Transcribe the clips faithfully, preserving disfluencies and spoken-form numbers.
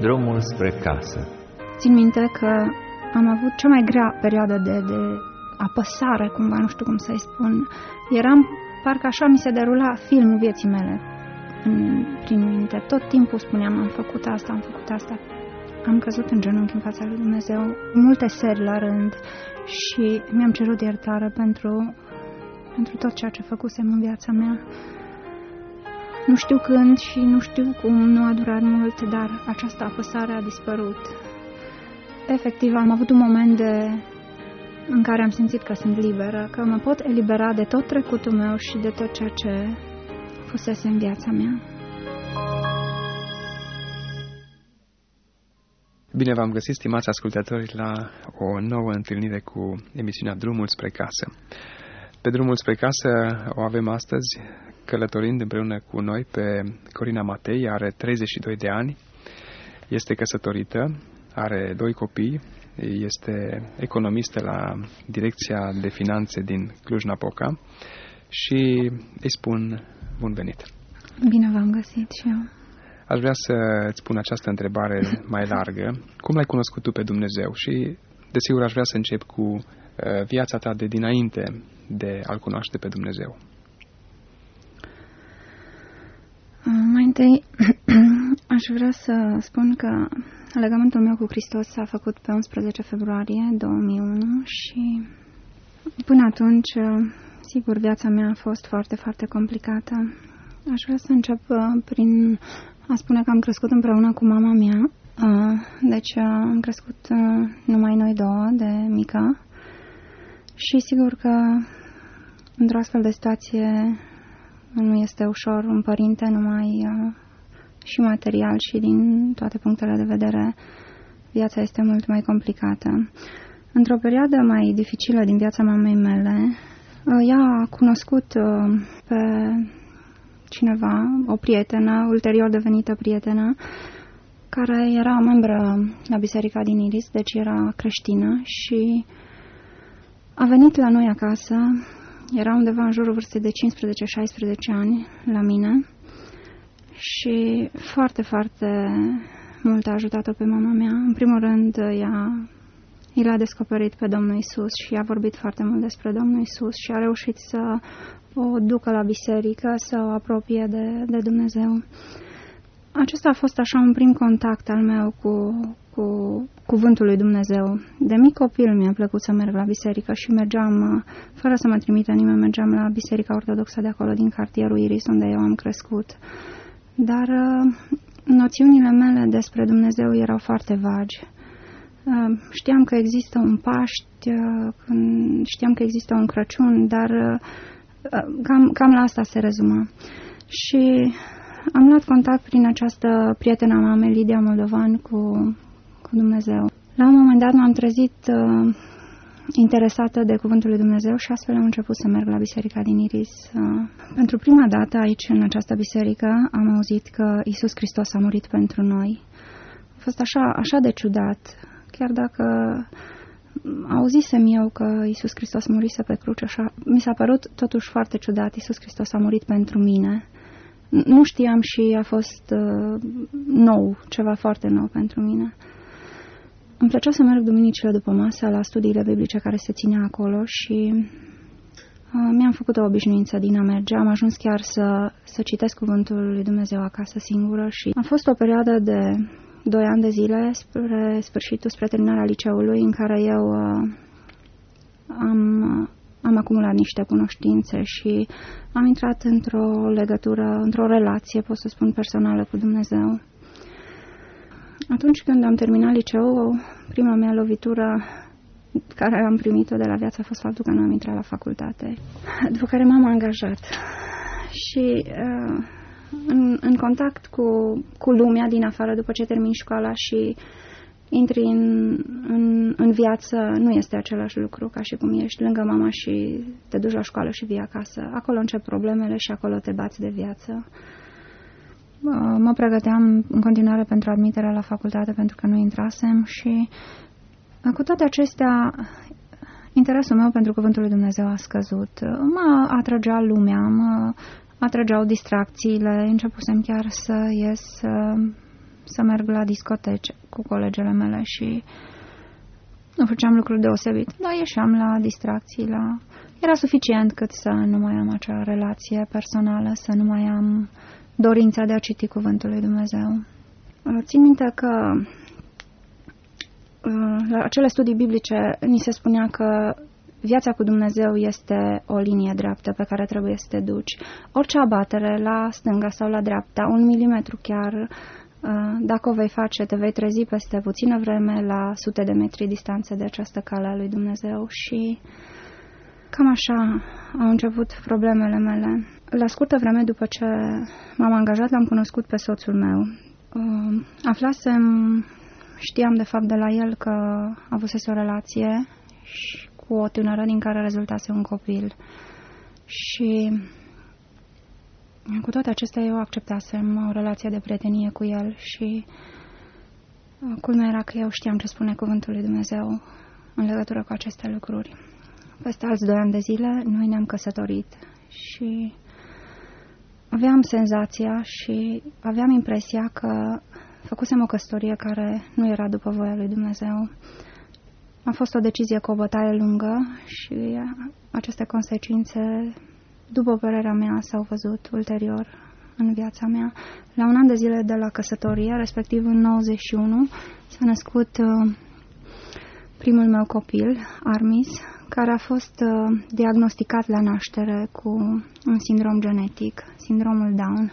drumul spre casă. Țin minte că am avut cea mai grea perioadă de, de apăsare, cumva, nu știu cum să-i spun. Eram, parcă așa mi se derula filmul vieții mele în, prin minte. Tot timpul spuneam, am făcut asta, am făcut asta. Am căzut în genunchi în fața lui Dumnezeu multe seri la rând și mi-am cerut iertare pentru, pentru tot ceea ce făcusem în viața mea. Nu știu când și nu știu cum, nu a durat mult, dar această apăsare a dispărut. Efectiv, am avut un moment de, în care am simțit că sunt liberă, că mă pot elibera de tot trecutul meu și de tot ceea ce fusese în viața mea. Bine v-am găsit, stimați ascultători, la o nouă întâlnire cu emisiunea Drumul spre casă. Pe Drumul spre casă o avem astăzi, călătorind împreună cu noi, pe Corina Matei. Are treizeci și doi de ani, este căsătorită, are doi copii, este economistă la Direcția de Finanțe din Cluj-Napoca și îi spun bun venit. Bine v-am găsit și eu. Aș vrea să îți pun această întrebare mai largă. Cum l-ai cunoscut tu pe Dumnezeu? Și, desigur, aș vrea să încep cu uh, viața ta de dinainte de a-L cunoaște pe Dumnezeu. Mai întâi, aș vrea să spun că legământul meu cu Hristos s-a făcut pe unsprezece februarie două mii unu și până atunci, sigur, viața mea a fost foarte, foarte complicată. Aș vrea să încep prin a spune că am crescut împreună cu mama mea. Deci am crescut numai noi două de mică și sigur că într-o astfel de situație nu este ușor un părinte, numai și material și din toate punctele de vedere viața este mult mai complicată. Într-o perioadă mai dificilă din viața mamei mele, ea a cunoscut pe cineva, o prietenă, ulterior devenită prietenă, care era membră la Biserica din Iris, deci era creștină și a venit la noi acasă, era undeva în jurul vârstei de cincisprezece șaisprezece ani la mine și foarte, foarte mult a ajutat-o pe mama mea. În primul rând, ea i l-a descoperit pe Domnul Iisus și a vorbit foarte mult despre Domnul Iisus și a reușit să o ducă la biserică, să o apropie de, de Dumnezeu. Acesta a fost așa un prim contact al meu cu, cu cuvântul lui Dumnezeu. De mic copil mi-a plăcut să merg la biserică și mergeam, fără să mă trimită nimeni, mergeam la Biserica Ortodoxă de acolo, din cartierul Iris, unde eu am crescut. Dar noțiunile mele despre Dumnezeu erau foarte vagi. Știam că există un Paști, știam că există un Crăciun, dar cam, cam la asta se rezuma. Și am luat contact prin această prietenă a mamei, Lidia Moldovan, cu, cu Dumnezeu. La un moment dat m-am trezit uh, interesată de cuvântul lui Dumnezeu și astfel am început să merg la Biserica din Iris. Uh, pentru prima dată aici, în această biserică, am auzit că Iisus Hristos a murit pentru noi. A fost așa, așa de ciudat, chiar dacă auzisem eu că Iisus Hristos murise pe cruce, așa, mi s-a părut totuși foarte ciudat. Iisus Hristos a murit pentru mine. Nu știam și a fost uh, nou, ceva foarte nou pentru mine. Îmi plăcea să merg duminicile după masă la studiile biblice care se ținea acolo și uh, mi-am făcut o obișnuință din a merge. Am ajuns chiar să, să citesc cuvântul lui Dumnezeu acasă singură și a fost o perioadă de doi ani de zile spre sfârșitul, spre terminarea liceului, în care eu uh, am... Uh, am acumulat niște cunoștințe și am intrat într-o legătură, într-o relație, pot să spun, personală cu Dumnezeu. Atunci când am terminat liceul, prima mea lovitură care am primit-o de la viață a fost faptul că nu am intrat la facultate, după care m-am angajat. Și în, în contact cu, cu lumea din afară, după ce termin școala și intri în, în, în viață, nu este același lucru ca și cum ești lângă mama și te duci la școală și vii acasă. Acolo încep problemele și acolo te bați de viață. Mă pregăteam în continuare pentru admiterea la facultate pentru că nu intrasem și cu toate acestea interesul meu pentru cuvântul lui Dumnezeu a scăzut. Mă atrăgea lumea, mă atrăgeau distracțiile, începusem chiar să ies să merg la discoteci cu colegele mele și nu făceam lucruri deosebit, dar ieșeam la distracții, la... Era suficient cât să nu mai am acea relație personală, să nu mai am dorința de a citi Cuvântul lui Dumnezeu. Țin minte că la acele studii biblice ni se spunea că viața cu Dumnezeu este o linie dreaptă pe care trebuie să te duci. Orice abatere la stânga sau la dreapta, un milimetru chiar, dacă o vei face, te vei trezi peste puțină vreme la sute de metri distanță de această cale a lui Dumnezeu și cam așa au început problemele mele. La scurtă vreme după ce m-am angajat, l-am cunoscut pe soțul meu. Aflasem, știam de fapt de la el că avusese o relație și cu o tânără din care rezultase un copil. Și cu toate acestea eu acceptasem o relație de prietenie cu el și culmea era că eu știam ce spune Cuvântul lui Dumnezeu în legătură cu aceste lucruri. Peste alți doi ani de zile noi ne-am căsătorit și aveam senzația și aveam impresia că făcusem o căsătorie care nu era după voia lui Dumnezeu. A fost o decizie cu o bătaie lungă și aceste consecințe, după părerea mea, s-au văzut ulterior în viața mea. La un an de zile de la căsătorie, respectiv în nouăzeci și unu, s-a născut primul meu copil, Armis, care a fost diagnosticat la naștere cu un sindrom genetic, sindromul Down.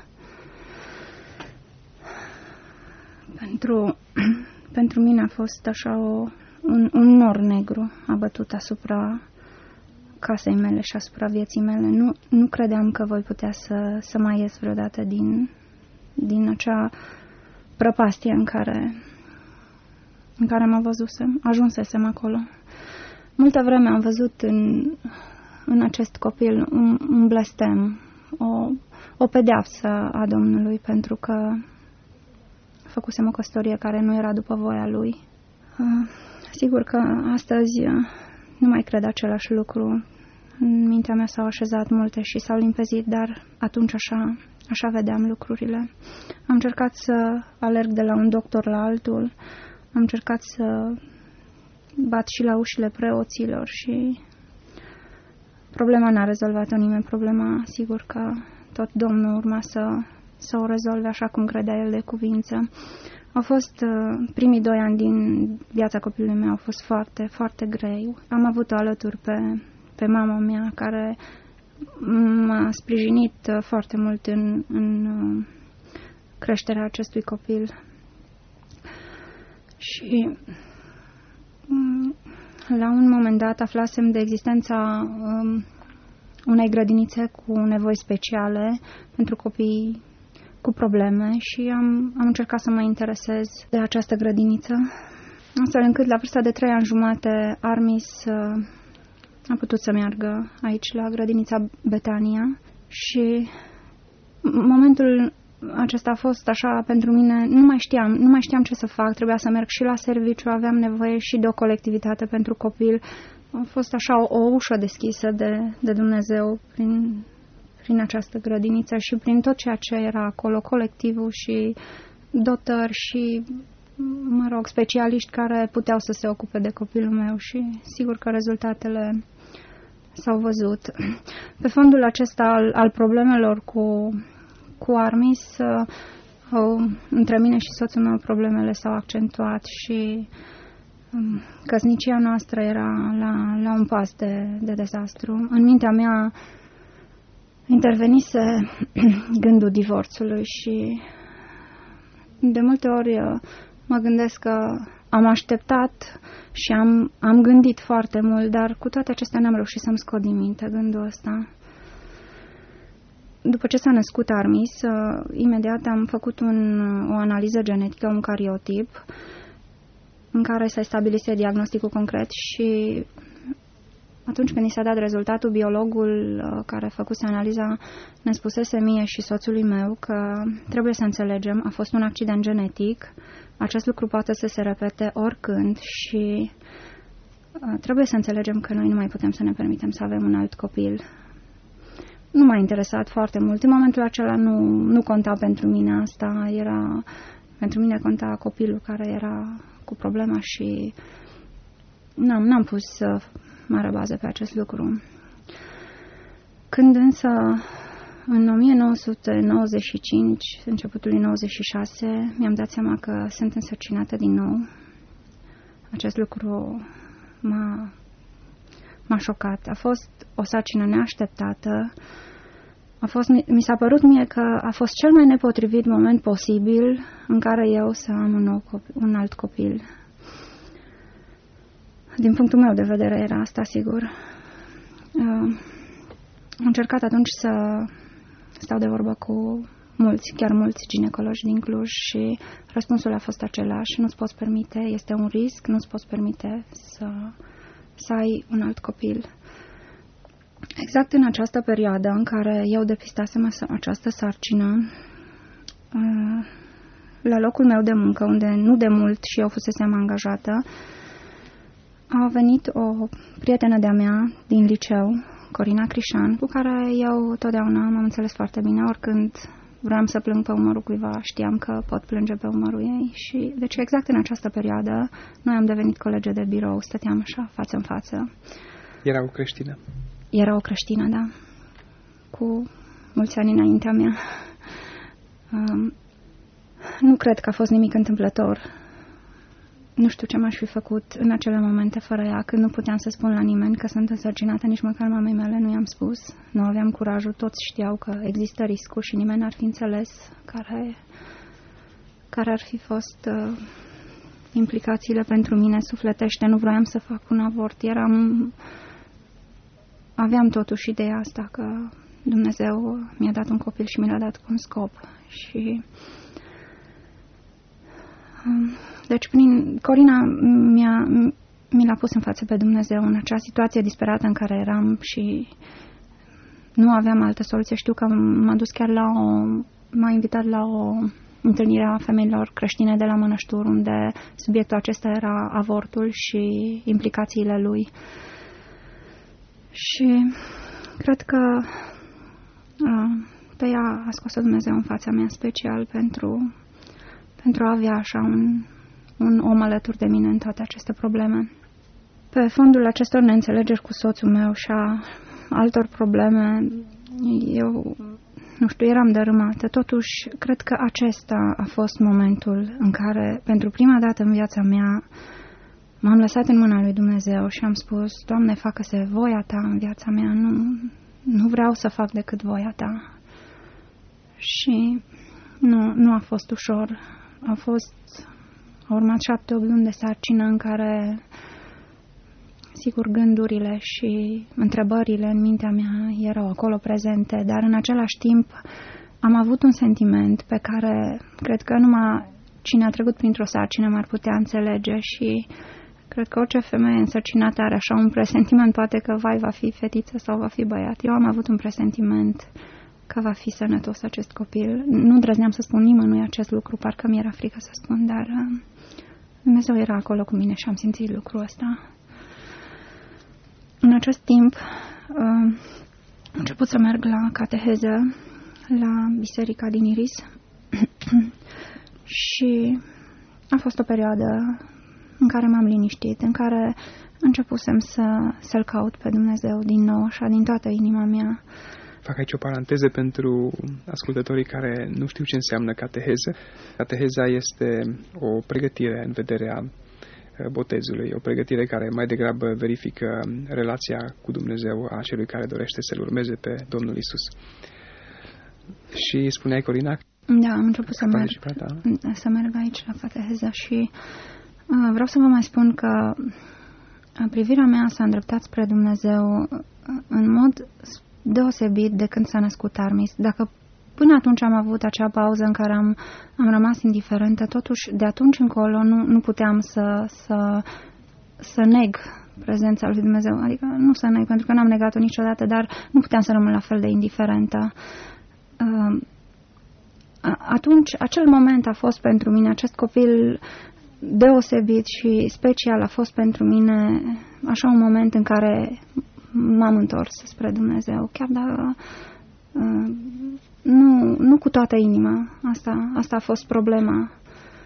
Pentru, pentru mine a fost așa o, un, un nor negru abătut asupra casei mele și asupra vieții mele. Nu, nu credeam că voi putea să, să mai ies vreodată din, din acea prăpastie în care, în care mă văzusem, ajunsesem acolo. Multă vreme am văzut în, în acest copil un, un blestem, o, o pedeapsă a Domnului, pentru că făcusem o căsătorie care nu era după voia lui. Uh, sigur că astăzi nu mai cred același lucru. În mintea mea s-au așezat multe și s-au limpezit, dar atunci așa, așa vedeam lucrurile. Am încercat să alerg de la un doctor la altul, am încercat să bat și la ușile preoților și problema n-a rezolvat-o nimeni. Problema, sigur că tot Domnul urma să, să o rezolve așa cum credea el de cuvință. Au fost uh, primii doi ani din viața copilului meu, au fost foarte, foarte grei. Am avut-o alături pe, pe mama mea, care m-a sprijinit uh, foarte mult în, în uh, creșterea acestui copil. Și um, la un moment dat aflasem de existența um, unei grădinițe cu nevoi speciale pentru copii cu probleme și am, am încercat să mă interesez de această grădiniță, astfel încât la vârsta de trei ani jumate Armis uh, a putut să meargă aici la grădinița Betania și momentul acesta a fost așa pentru mine, nu mai știam, nu mai știam ce să fac, trebuia să merg și la serviciu, aveam nevoie și de o colectivitate pentru copil. A fost așa o, o ușă deschisă de, de Dumnezeu prin, prin această grădiniță și prin tot ceea ce era acolo, colectivul și dotări și, mă rog, specialiști care puteau să se ocupe de copilul meu și sigur că rezultatele s-au văzut. Pe fondul acesta al, al problemelor cu, cu Armis, uh, între mine și soțul meu problemele s-au accentuat și um, căsnicia noastră era la, la un pas de, de dezastru. În mintea mea intervenise gândul divorțului și de multe ori mă gândesc că am așteptat și am, am gândit foarte mult, dar cu toate acestea n-am reușit să-mi scot din minte gândul ăsta. După ce s-a născut Armis, imediat am făcut un, o analiză genetică, un cariotip, în care s-a stabilit diagnosticul concret și atunci când i s-a dat rezultatul, biologul care făcuse analiza ne spusese mie și soțului meu că trebuie să înțelegem, a fost un accident genetic, acest lucru poate să se repete oricând și trebuie să înțelegem că noi nu mai putem să ne permitem să avem un alt copil. Nu m-a interesat foarte mult. În momentul acela nu, nu conta pentru mine asta. Era, pentru mine conta copilul care era cu problema și n-am, n-am pus mare bază pe acest lucru. Când însă în o mie nouă sute nouăzeci și cinci, începutul nouăzeci și șase, mi-am dat seama că sunt însărcinată din nou. Acest lucru m-a, m-a șocat. A fost o sarcină neașteptată. A fost, mi s-a părut mie că a fost cel mai nepotrivit moment posibil în care eu să am un, nou copil, un alt copil. Din punctul meu de vedere era asta, sigur. Uh, am încercat atunci să stau de vorbă cu mulți, chiar mulți ginecologi din Cluj și răspunsul a fost același. Nu-ți poți permite, este un risc, nu-ți poți permite să, să ai un alt copil. Exact în această perioadă în care eu depistasem această sarcină, la locul meu de muncă, unde nu de mult și eu fusesem angajată, a venit o prietenă de-a mea din liceu, Corina Crișan, cu care eu totdeauna m-am înțeles foarte bine. Oricând vreau să plâng pe umărul cuiva, știam că pot plânge pe umărul ei. Și deci exact în această perioadă noi am devenit colege de birou, stăteam așa față în față. Era o creștină? Era o creștină, da, cu mulți ani înaintea mea. Um, nu cred că a fost nimic întâmplător. Nu știu ce m-aș fi făcut în acele momente fără ea, când nu puteam să spun la nimeni că sunt însărcinată, nici măcar mamei mele nu i-am spus. Nu aveam curajul, toți știau că există riscul și nimeni n-ar fi înțeles care, care ar fi fost uh, implicațiile pentru mine sufletește. Nu vroiam să fac un avort. Eram... Aveam totuși ideea asta că Dumnezeu mi-a dat un copil și mi l-a dat cu un scop. Și... Deci prin Corina mi-a, mi l-a pus în față pe Dumnezeu în acea situație disperată în care eram și nu aveam altă soluție. Știu că m-a dus chiar la o... m-a invitat la o întâlnire a femeilor creștine de la Mănăștur, unde subiectul acesta era avortul și implicațiile lui. Și cred că a, pe ea a scos-o Dumnezeu în fața mea special pentru, pentru a avea așa un, un om alături de mine în toate aceste probleme. Pe fondul acestor neînțelegeri cu soțul meu și a altor probleme, eu, nu știu, eram dărâmată. Totuși, cred că acesta a fost momentul în care, pentru prima dată în viața mea, m-am lăsat în mâna lui Dumnezeu și am spus: Doamne, facă-se voia Ta în viața mea, nu, nu vreau să fac decât voia Ta. Și nu, nu a fost ușor. A fost, a urmat șapte, opt luni de sarcină în care, sigur, gândurile și întrebările în mintea mea erau acolo prezente, dar în același timp am avut un sentiment pe care cred că numai cine a trecut printr-o sarcină m-ar putea înțelege și cred că orice femeie însărcinată are așa un presentiment, poate că vai, va fi fetiță sau va fi băiat. Eu am avut un presentiment că va fi sănătos acest copil. Nu îndrăzneam să spun nimănui acest lucru, parcă mi-era frică să spun, dar Dumnezeu era acolo cu mine și am simțit lucrul ăsta. În acest timp am început să merg la cateheză la biserica din Iris și a fost o perioadă în care m-am liniștit, în care începusem să, să-L caut pe Dumnezeu din nou, așa, din toată inima mea. Fac aici o paranteză pentru ascultătorii care nu știu ce înseamnă cateheză. Cateheza este o pregătire în vederea botezului, o pregătire care mai degrabă verifică relația cu Dumnezeu a celui care dorește să-L urmeze pe Domnul Isus. Și spuneai, Corina? Da, am început să merg, să merg aici la cateheză și vreau să vă mai spun că privirea mea s-a îndreptat spre Dumnezeu în mod deosebit de când s-a născut Armis. Dacă până atunci am avut acea pauză în care am, am rămas indiferentă, totuși de atunci încolo nu, nu puteam să, să, să neg prezența lui Dumnezeu. Adică nu să neg, pentru că n-am negat-o niciodată, dar nu puteam să rămân la fel de indiferentă. Atunci, acel moment a fost pentru mine, acest copil deosebit și special a fost pentru mine așa un moment în care m-am întors spre Dumnezeu, chiar dacă uh, nu, nu cu toată inima. Asta, asta a fost problema.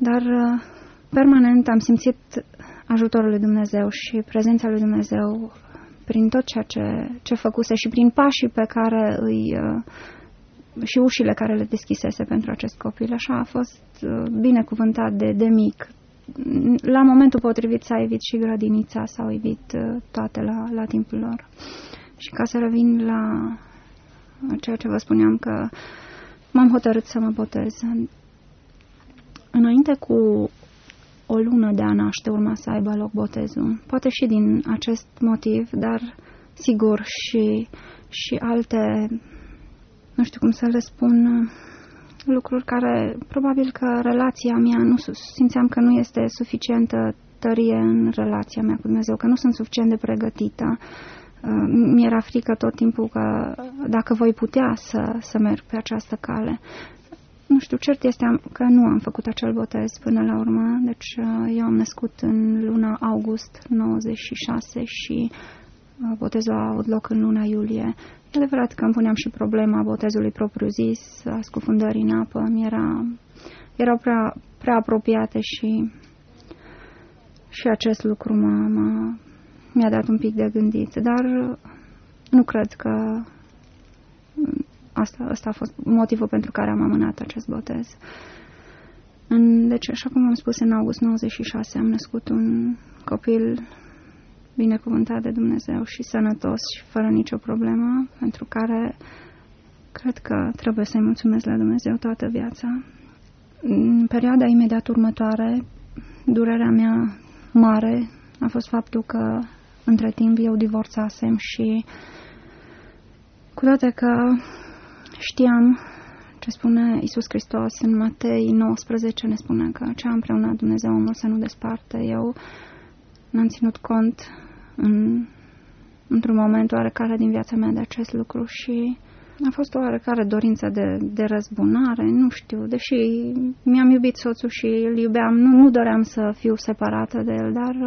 Dar permanent am simțit ajutorul lui Dumnezeu și prezența lui Dumnezeu prin tot ceea ce, ce făcuse și prin pașii pe care îi... și ușile care le deschisese pentru acest copil. Așa a fost binecuvântat de, de mic. La momentul potrivit s-a evit și grădinița, s-au evit toate la, la timpul lor. Și ca să revin la ceea ce vă spuneam, că m-am hotărât să mă botez. Înainte cu o lună de a naște urma să aibă loc botezul. Poate și din acest motiv, dar sigur și, și alte, nu știu cum să le spun, lucruri care probabil că relația mea, nu simțeam că nu este suficientă tărie în relația mea cu Dumnezeu, că nu sunt suficient de pregătită. Mi-era frică tot timpul că dacă voi putea să, să merg pe această cale. Nu știu, cert este că nu am făcut acel botez până la urmă, deci eu am născut în luna august nouăzeci și șase și botezul a avut loc în luna iulie. E adevărat că îmi puneam și problema botezului propriu-zis, a scufundării în apă, mi-era, erau prea, prea apropiate și, și acest lucru m-a, m-a, mi-a dat un pic de gândit, dar nu cred că asta, asta a fost motivul pentru care am amânat acest botez. În, deci, așa cum am spus, în august nouăzeci și șase am născut un copil binecuvântat de Dumnezeu și sănătos și fără nicio problemă, pentru care cred că trebuie să-i mulțumesc la Dumnezeu toată viața. În perioada imediat următoare, durerea mea mare a fost faptul că între timp eu divorțasem și cu toate că știam ce spune Iisus Hristos în Matei nouăsprezece, ne spune că ce a împreunat Dumnezeu omul să nu desparte. Eu n-am ținut cont în, într-un moment oarecare din viața mea de acest lucru și a fost o oarecare dorință de, de răzbunare, nu știu, deși mi-am iubit soțul și îl iubeam, nu, nu doream să fiu separată de el, dar...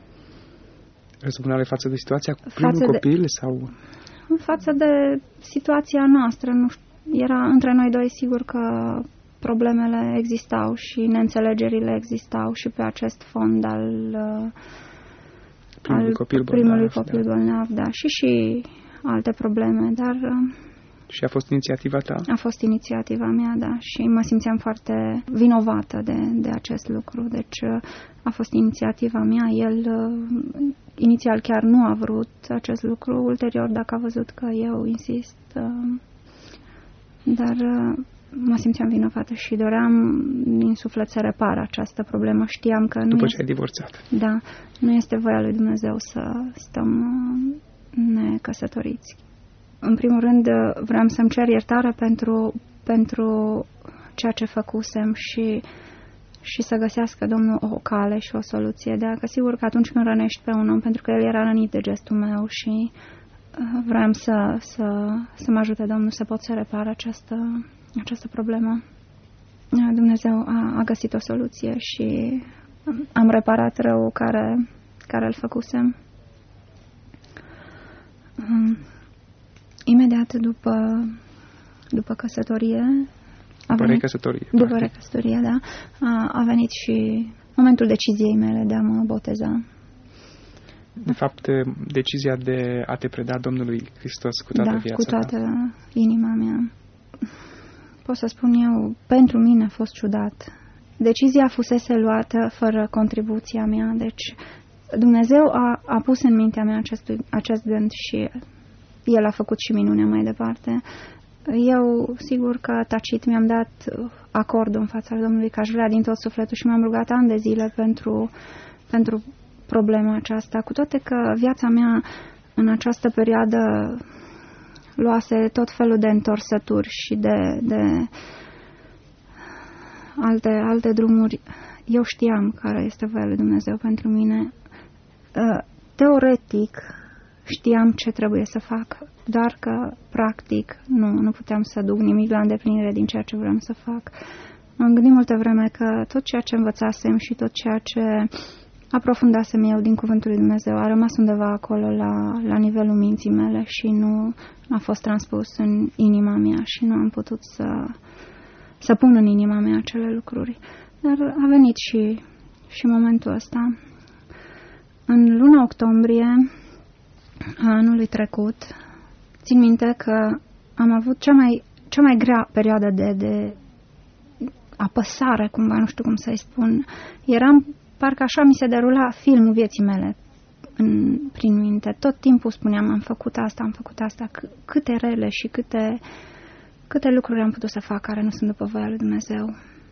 Răzbunare față de situația cu primul copil de, sau... Față de situația noastră, nu știu, era între noi doi sigur că problemele existau și neînțelegerile existau și pe acest fond al... Primul al copil primului bolnav, copil da. bolnav, da, și și alte probleme, dar... Și a fost inițiativa ta? A fost inițiativa mea, da, și mă simțeam foarte vinovată de, de acest lucru, deci a fost inițiativa mea, el inițial chiar nu a vrut acest lucru, ulterior dacă a văzut că eu insist, dar mă simțeam vinovată și doream din suflet să repar această problemă, știam că nu După este, ce ai divorțat. Da, nu este voia lui Dumnezeu să stăm necăsătoriți. În primul rând, vreau să-mi cer iertare pentru, pentru ceea ce făcusem și, și să găsească Domnul o cale și o soluție. De că sigur că atunci când rănești pe un om, pentru că el era rănit de gestul meu și vreau să, să, să mă ajute Domnul să pot să repar această, această problemă. Dumnezeu a, a găsit o soluție și am reparat răul care, care îl făcusem. Imediat după, după căsătorie, a după venit, recăsătorie, după practic. recăsătorie, da, a, a venit și momentul deciziei mele de a mă boteza. De fapt, decizia de a te preda Domnului Hristos cu toată da, viața cu toată ta. inima mea. Pot să spun eu, pentru mine a fost ciudat. Decizia fusese luată fără contribuția mea, deci Dumnezeu a, a pus în mintea mea acest, acest gând și El a făcut și minunea mai departe. Eu, sigur că tacit mi-am dat acordul în fața lui Domnului că aș vrea din tot sufletul și m-am rugat ani de zile pentru, pentru problema aceasta, cu toate că viața mea în această perioadă luase tot felul de întorsături și de, de alte, alte drumuri. Eu știam care este voia lui Dumnezeu pentru mine. Teoretic știam ce trebuie să fac, doar că practic nu, nu puteam să duc nimic la îndeplinire din ceea ce vreau să fac. M-am gândit multă vreme că tot ceea ce învățasem și tot ceea ce aprofundasem eu din Cuvântul lui Dumnezeu a rămas undeva acolo la, la nivelul minții mele și nu a fost transpus în inima mea și nu am putut să, să pun în inima mea acele lucruri. Dar a venit și, și momentul ăsta. În luna octombrie a anului trecut, țin minte că am avut cea mai, cea mai grea perioadă de, de apăsare, cumva, nu știu cum să-i spun. Eram, parcă așa mi se derula filmul vieții mele în, prin minte. Tot timpul spuneam, am făcut asta, am făcut asta, C- câte rele și câte, câte lucruri am putut să fac care nu sunt după voia lui Dumnezeu.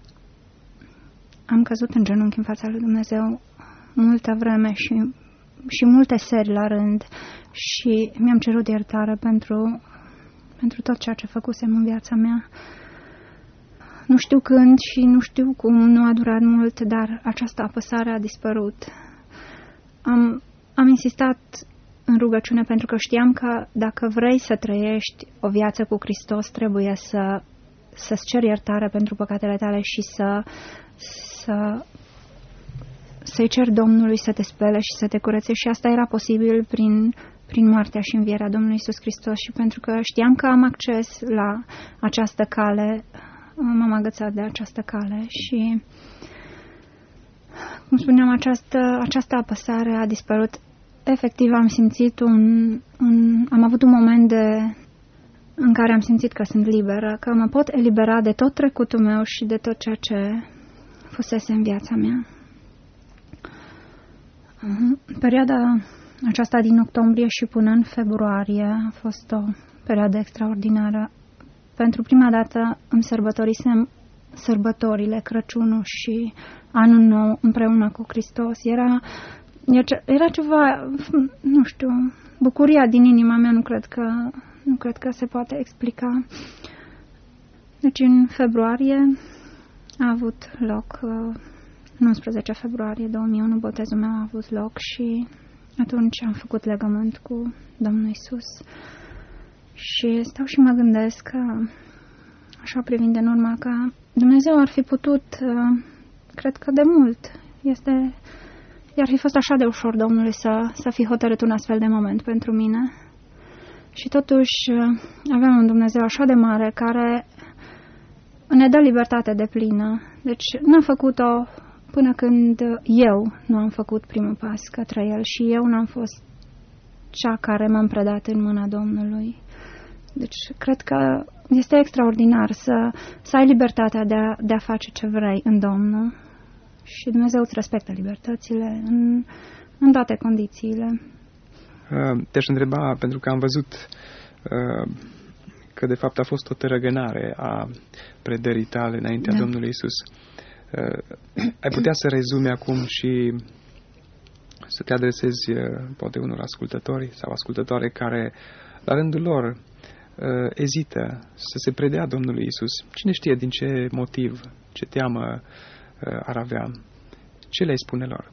Am căzut în genunchi în fața lui Dumnezeu multă vreme și, și multe seri la rând și mi-am cerut iertare pentru, pentru tot ceea ce făcusem în viața mea. Nu știu când și nu știu cum, nu a durat mult, dar această apăsare a dispărut. Am, am insistat în rugăciune pentru că știam că dacă vrei să trăiești o viață cu Hristos, trebuie să, să-ți ceri iertare pentru păcatele tale și să, să, să-i ceri Domnului să te spele și să te curețe. Și asta era posibil prin, prin moartea și învierea Domnului Iisus Hristos. Și pentru că știam că am acces la această cale, m-am agățat de această cale și, cum spuneam, această, această apăsare a dispărut. Efectiv am simțit un, un... am avut un moment de, în care am simțit că sunt liberă, că mă pot elibera de tot trecutul meu și de tot ceea ce fusese în viața mea. Perioada aceasta din octombrie și până în februarie a fost o perioadă extraordinară. Pentru prima dată îmi sărbătorisem sărbătorile, Crăciunul și Anul Nou împreună cu Hristos. Era, era ceva, nu știu, bucuria din inima mea, nu cred că, nu cred că se poate explica. Deci în februarie a avut loc, în unsprezece februarie două mii unu, botezul meu a avut loc și atunci am făcut legământ cu Domnul Iisus. Și stau și mă gândesc că, așa privind în urmă, că Dumnezeu ar fi putut, cred că de mult, este, i-ar fi fost așa de ușor Domnului să, să fi hotărât un astfel de moment pentru mine. Și totuși avem un Dumnezeu așa de mare care ne dă libertate de plină. Deci n-a făcut-o până când eu nu am făcut primul pas către El și eu n-am fost cea care m-am predat în mâna Domnului. Deci, cred că este extraordinar să, să ai libertatea de a, de a face ce vrei în Domnul și Dumnezeu îți respectă libertățile în, în toate condițiile. Te-aș întreba, pentru că am văzut că de fapt a fost o tărăgânare a predării tale înaintea da. Domnului Iisus. Ai putea să rezumi acum și să te adresezi poate unor ascultători sau ascultătoare care la rândul lor Uh, ezită să se predea Domnului Iisus. Cine știe din ce motiv, ce teamă uh, ar avea? Ce le-ai spune lor?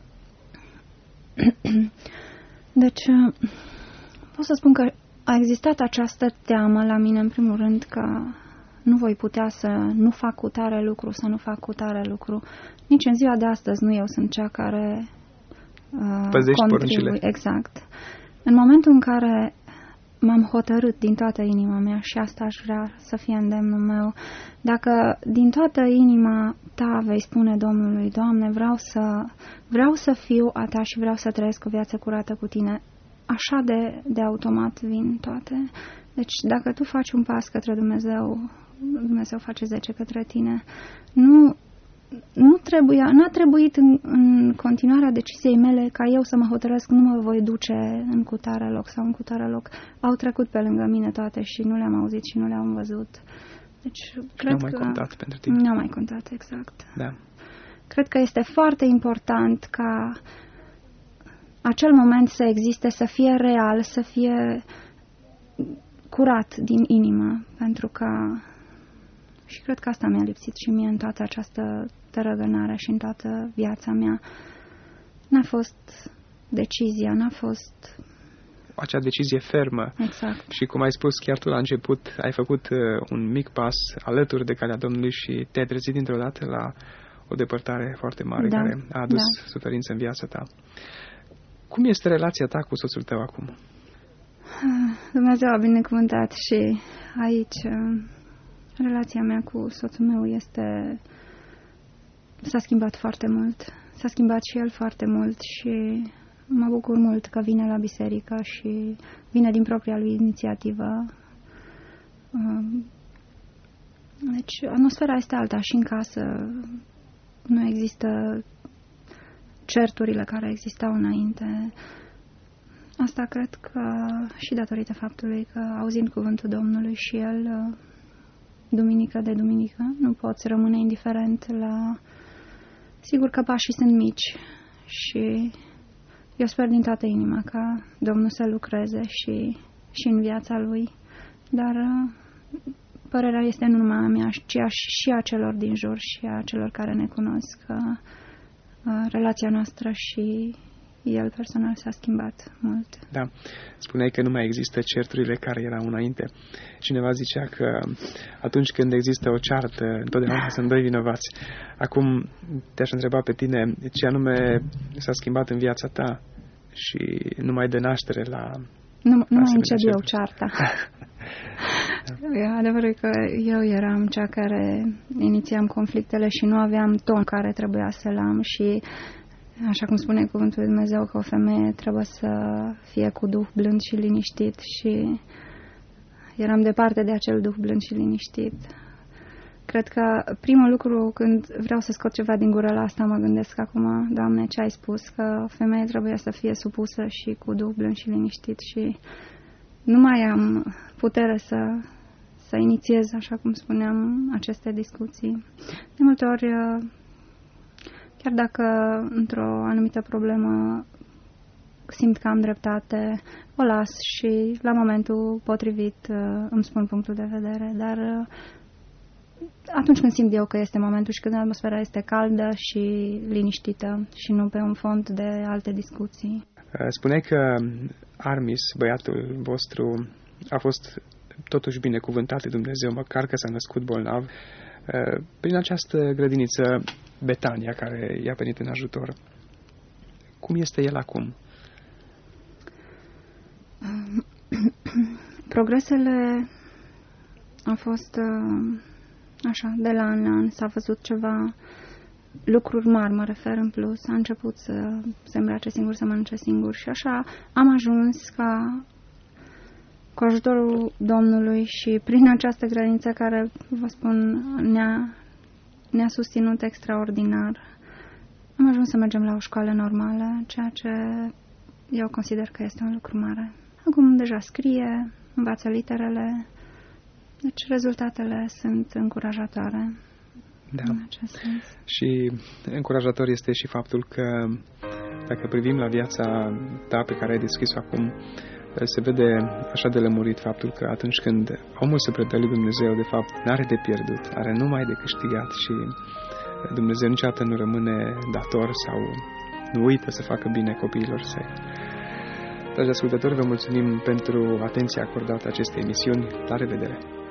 Deci, uh, pot să spun că a existat această teamă la mine, în primul rând, că nu voi putea să nu fac cu tare lucru, să nu fac cu tare lucru. Nici în ziua de astăzi nu eu sunt cea care uh, păzești poruncile. Exact. În momentul în care m-am hotărât din toată inima mea și asta aș vrea să fie îndemnul meu. Dacă din toată inima ta vei spune Domnului, Doamne, vreau să, vreau să fiu a ta și vreau să trăiesc o viață curată cu tine, așa de, de automat vin toate. Deci dacă tu faci un pas către Dumnezeu, Dumnezeu face zece către tine. Nu, nu trebuia, n-a trebuit în, în continuarea deciziei mele ca eu să mă hotărăsc, nu mă voi duce în cutare loc sau în cutare loc. Au trecut pe lângă mine toate și nu le-am auzit și nu le-am văzut. Deci, cred nu au mai că contat pentru tine. Nu au mai contat, exact. Da. Cred că este foarte important ca acel moment să existe, să fie real, să fie curat din inimă, pentru că și cred că asta mi-a lipsit și mie în toată această tărăgânare și în toată viața mea. N-a fost decizia, n-a fost acea decizie fermă. Exact. Și cum ai spus chiar tu la început, ai făcut uh, un mic pas alături de calea Domnului și te-ai trezit dintr-o dată la o depărtare foarte mare da, care a adus da. suferință în viața ta. Cum este relația ta cu soțul tău acum? Dumnezeu a binecuvântat și aici relația mea cu soțul meu este s-a schimbat foarte mult. S-a schimbat și el foarte mult și mă bucur mult că vine la biserică și vine din propria lui inițiativă. Deci atmosfera este alta și în casă. Nu există certurile care existau înainte. Asta cred că și datorită faptului că auzind cuvântul Domnului și el duminică de duminică, nu poți rămâne indiferent la... Sigur că pașii sunt mici și eu sper din toată inima ca Domnul să lucreze și, și în viața lui, dar părerea este nu numai a mea, ci și a celor din jur și a celor care ne cunosc, că relația noastră și el personal s-a schimbat mult. Da, spuneai că nu mai există certurile care erau înainte. Cineva zicea că atunci când există o ceartă, întotdeauna sunt doi vinovați. Acum te-aș întreba pe tine ce anume s-a schimbat în viața ta și nu mai dă naștere la... Nu, nu mai încep eu cearta. Da. Adevărul că eu eram cea care inițiam conflictele și nu aveam ton care trebuia să-l am și așa cum spune cuvântul lui Dumnezeu că o femeie trebuie să fie cu duh blând și liniștit și eram departe de acel duh blând și liniștit. Cred că primul lucru când vreau să scot ceva din gură la asta mă gândesc acum, Doamne, ce ai spus? Că o femeie trebuie să fie supusă și cu duh blând și liniștit și nu mai am putere să, să inițiez, așa cum spuneam, aceste discuții. De multe ori, chiar dacă într-o anumită problemă simt că am dreptate, o las și la momentul potrivit îmi spun punctul de vedere, dar atunci când simt eu că este momentul și când atmosfera este caldă și liniștită și nu pe un fond de alte discuții. Spuneai că Armis, băiatul vostru, a fost totuși binecuvântat de Dumnezeu, măcar că s-a născut bolnav, prin această grădiniță Betania care i-a venit în ajutor. Cum este el acum? Progresele au fost așa, de la an la an s-a văzut ceva lucruri mari, mă refer în plus. A început să se îmbrace singur, să mănânce singur și așa am ajuns ca cu ajutorul Domnului și prin această grădiniță care, vă spun, ne-a, ne-a susținut extraordinar. Am ajuns să mergem la o școală normală, ceea ce eu consider că este un lucru mare. Acum deja scrie, învață literele, deci rezultatele sunt încurajatoare. Da. În acest sens. Și încurajator este și faptul că dacă privim la viața ta pe care ai deschis-o acum, se vede așa de lămurit faptul că atunci când omul se predă lui Dumnezeu, de fapt, n-are de pierdut, are numai de câștigat și Dumnezeu niciodată nu rămâne dator sau nu uită să facă bine copiilor săi. Dragi ascultători, vă mulțumim pentru atenția acordată acestei emisiuni. La revedere!